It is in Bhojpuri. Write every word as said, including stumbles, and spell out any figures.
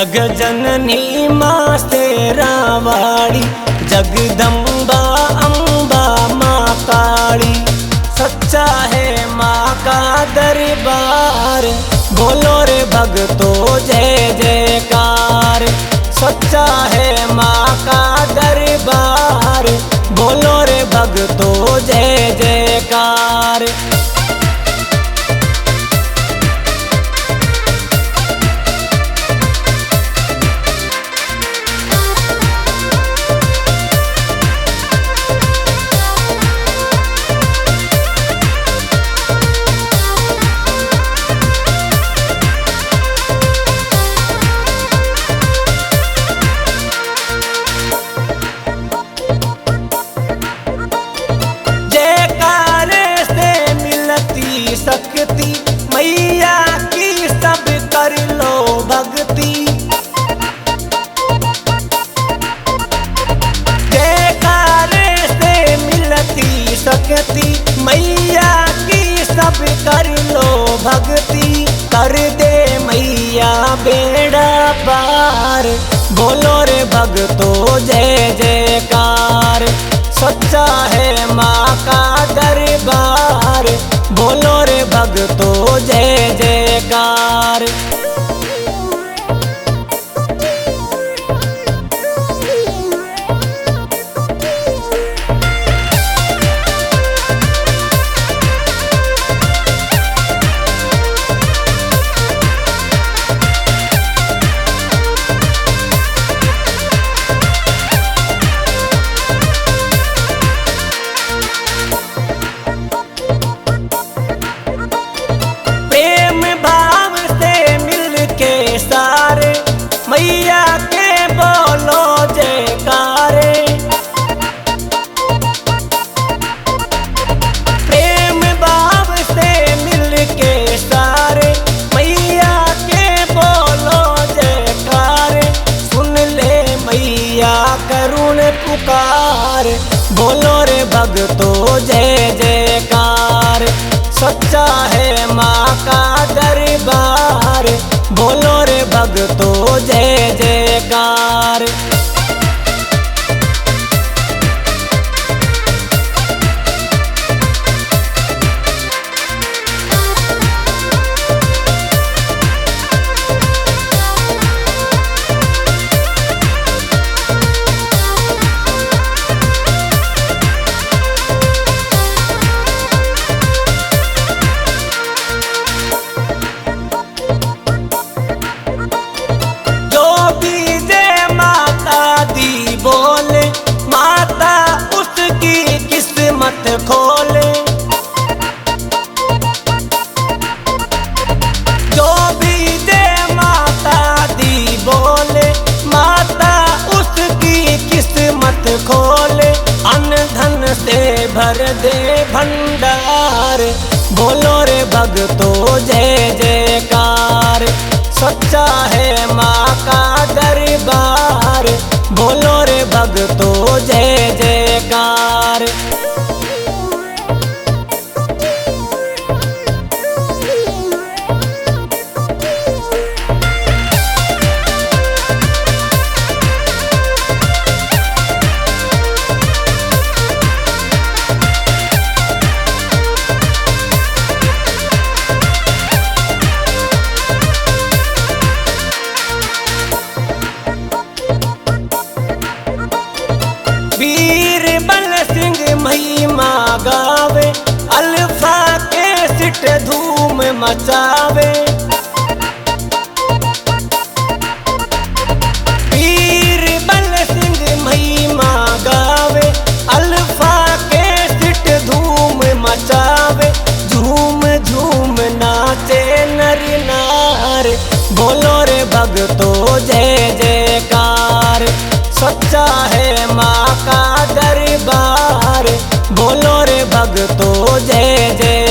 जग जननी माँ शेरावाली, जगदम्बा अम्बा माँ काली। सच्चा है माँ का दरबार, बोलो रे भक्तों जय जयकार। सच्चा है माँ का दरबार, बोलो रे भक्तों जय जयकार। शक्ति मैया की सब कर लो भक्ति। जयकारे से मिलती शक्ति, मैया की सब कर लो भक्ति। कर दे मैया बेड़ा पार, बोलो रे भक्तों जय जयकार। सच्चा है माँ का दरबार, बोलो रे भक्तों जय जयकार। मैया के बोलो जयकारे, प्रेम भाव से मिल के सारे। मैया के बोलो जयकारे, सुन ले मैया करुण पुकार, बोलो रे भक्तों जय जयकार। सच्चा है माँ का दरबार, बोलो रे भक्तों जय जयकार। बोले माता उसकी किस्मत खोले, जो भी जय माता दी बोले माता उसकी किस्मत खोले। अन्न धन से भर दे भंडार, बोलो रे भक्तों जय जयकार। सच्चा है माँ का दरबार, बोलो रे भक्तों जय जयकार। बीरबल सिंह महिमा गावे, अल्फा के सिट धूम मचावे। बीरबल सिंह महिमा गावे, अल्फा के सिट धूम मचावे। झूम झूम नाचे नर नार, बोलो रे भक्तों जय जयकार। सच्चा है माँ का दरबार, बोलो रे भक्तों जय जय।